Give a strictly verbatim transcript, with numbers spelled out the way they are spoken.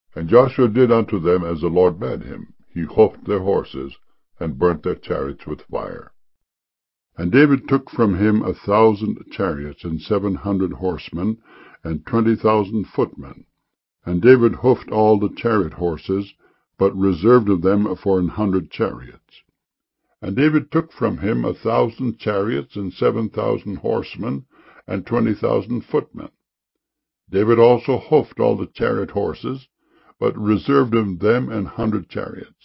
And Joshua did unto them as the Lord bade him. He hoofed their horses, and burnt their chariots with fire. And David took from him a thousand chariots, and seven hundred horsemen, and twenty thousand footmen. And David hoofed all the chariot horses, but reserved of them for an hundred chariots. And David took from him a thousand chariots, and seven thousand horsemen, and twenty thousand footmen. David also hoofed all the chariot horses, but reserved of them an hundred chariots.